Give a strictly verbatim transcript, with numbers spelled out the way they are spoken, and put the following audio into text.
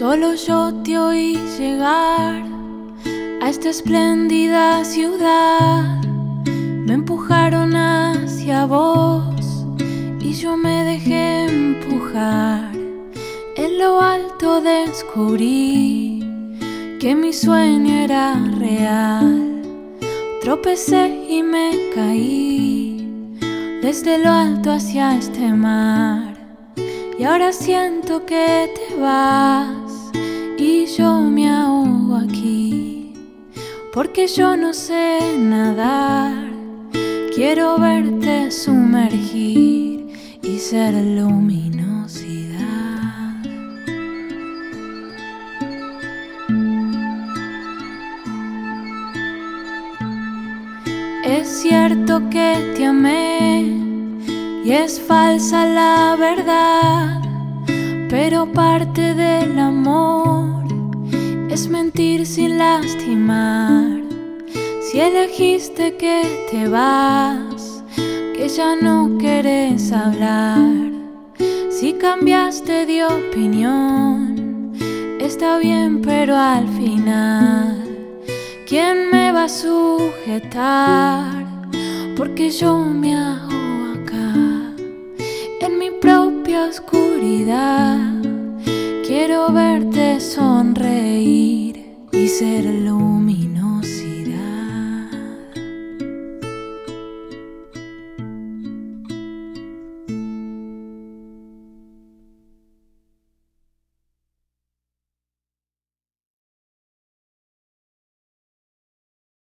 Solo yo te oí llegar a esta espléndida ciudad. Me empujaron hacia vos y yo me dejé empujar. En lo alto descubrí que mi sueño era real. Tropecé y me caí desde lo alto hacia este mar. Y ahora siento que te vas y yo me ahogo aquí, porque yo no sé nadar. Quiero verte sumergir y ser luminosidad. Es cierto que te amé y es falsa la verdad, pero parte del amor es mentir sin lastimar. Si elegiste que te vas, que ya no querés hablar, si cambiaste de opinión, está bien, pero al final, ¿quién me va a sujetar? Porque yo me hago acá, en mi propia oscuridad. Quiero verte sonreír y ser luminoso.